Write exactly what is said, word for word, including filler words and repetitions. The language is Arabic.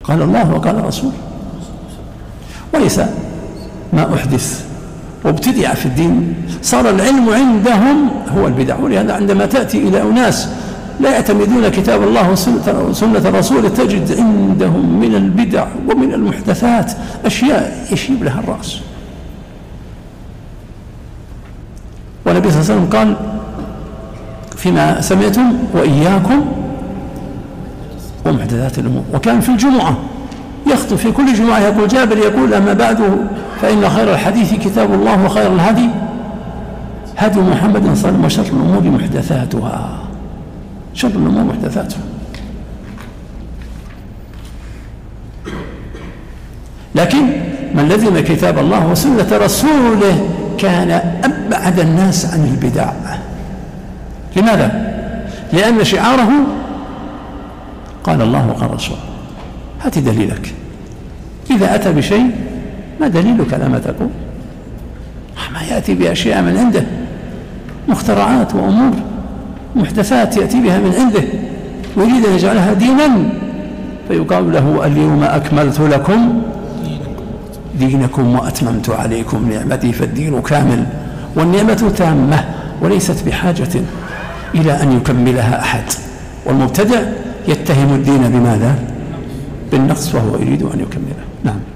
قال الله وقال رسوله، وليس ما أحدث وابتدع في الدين. صار العلم عندهم هو البدع. ولهذا عندما تأتي إلى أناس لا يعتمدون كتاب الله وسنة الرسول تجد عندهم من البدع ومن المحدثات أشياء يشيب لها الرأس. والنبي صلى الله عليه وسلم قال فيما سمعتم وإياكم ومحدثات الأمور. وكان في الجمعة يخطب في كل جمعة يقول جابر يقول أما بعد فإن خير الحديث كتاب الله وخير الهدي هدي محمد صلى الله عليه وسلم وشر الأمور محدثاتها. شر الأمور محدثاتها. لكن من لزم كتاب الله وسنة رسوله كان أبعد الناس عن البدع. لماذا؟ لأن شعاره قال الله وقال رسوله. هات دليلك. إذا أتى بشيء ما دليلك لما تقول؟ ما يأتي بأشياء من عنده مخترعات وأمور محدثات يأتي بها من عنده ويريد أن يجعلها دينا، فيقال له اليوم أكملت لكم دينكم وأتممت عليكم نعمتي، فالدين كامل والنعمة تامة وليست بحاجة إلى أن يكملها أحد. والمبتدع يتهم الدين بماذا؟ بالنقص وهو يريد أن يكمله. نعم.